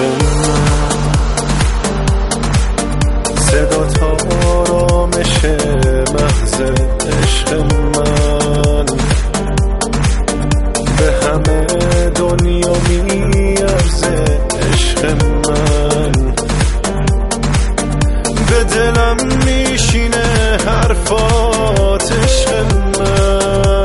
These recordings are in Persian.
صدا آرامش محض عشق من، به همه دنیا میارزه عشق من. به دلم میشینه حرفات عشق من،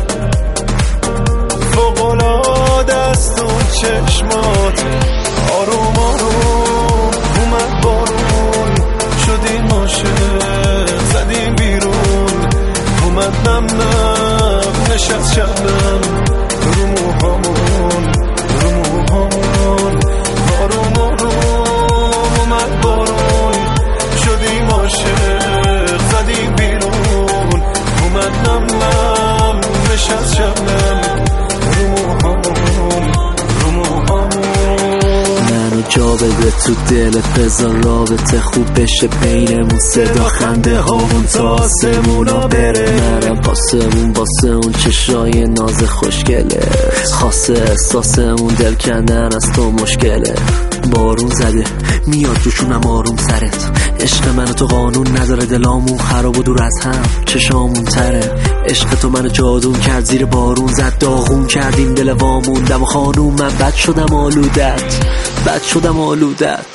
فوق‌العاده است اون چشمات. آروم آروم اومد بارون، شدیم عاشق زدیم بیرون. اومد نم نم نشست شبنم رو موهامون، رو موهامون. آروم آروم اومد بارون، شدیم عاشق زدیم بیرون. اومد نم نم نشست شبنم رو موهامون، رو موهامون. منو جا بده تو دلت، بذار رابطه خوب بشه بینمون. صدا خنده هامون تا آسمونا بره. منم واسه اون چشای ناز خوشگله، خاصه احساسمون دل کندن از تو مشکله. بارون زده میاد روشونم آروم سرت، عشق من تو قانون نداره، دلامون خراب و دور از هم چشامون تره. عشق تو منو جادون کرد، زیر بارون زد داغون کردیم دل وامون. دم و خانوم من بد شدم آلودت، بد شدم آلودت.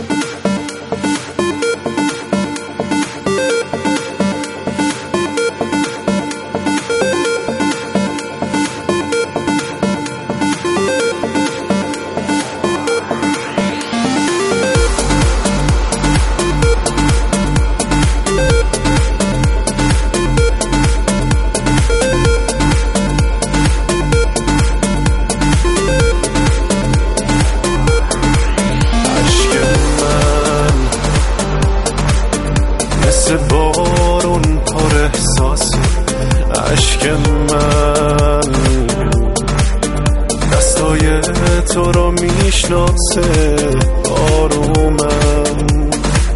بارون پر احساس عشق من، دستای تو رو میشناسه آرومم.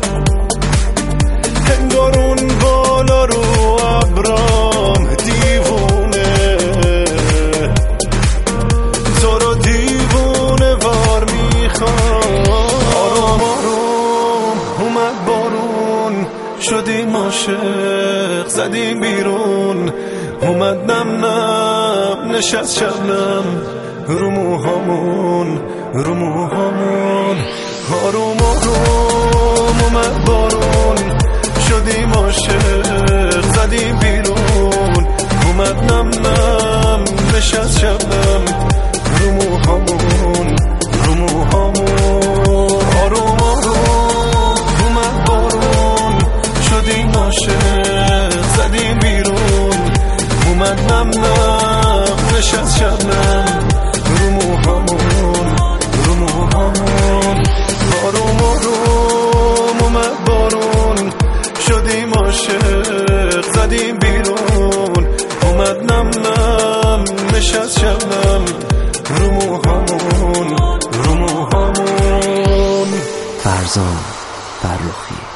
انگار اون بالا رو ابرام دیوونه، تو رو دیوونه وار میخوام. آروم آروم اومد بارون، شدیم عاشق زدیم بیرون. اومد نم نم نشست شبنم رو موهامون، رو موهامون. آروم آروم اومد بارون، شدیم عاشق زدیم بیرون. اومد نم نم نشست شبنم رو موهامون، رو موهامون. آروم آروم اومد بارون، شدیم عاشق زدیم بیرون. اومد نم نم نشست شبنم رو موهامون، رو موهامون. آروم آروم اومد بارون، شدیم عاشق زدیم بیرون. اومد نم نم نشست شبنم رو موهامون، رو موهامون. فرزان فرخی.